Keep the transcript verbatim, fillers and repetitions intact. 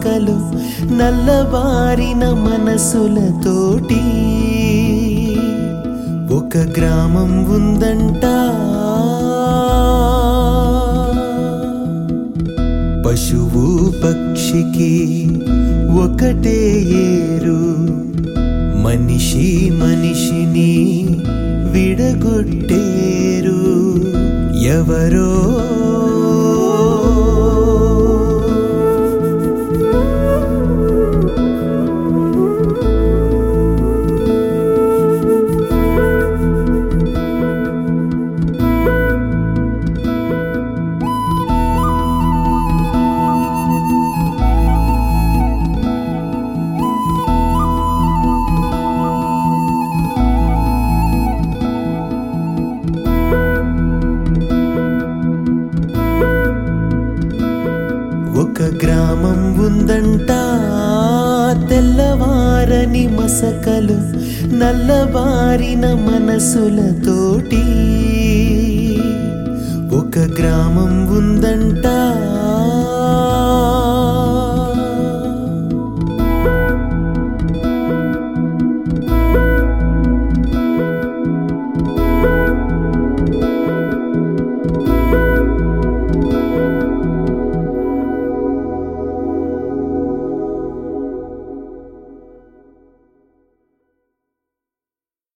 మసకలు నల్లబారిన మనసులతోటి ఒక గ్రామం ఉందంట. పశువు పక్షికి ఒకటే ఏరు, మనిషి మనిషిని విడగొట్టేరు. ఎవరో ఒక గ్రామం ఉందంట. తెల్లవారని మసకలు నల్లబారిన మనసులతోటి ఒక గ్రామం ఉందంట.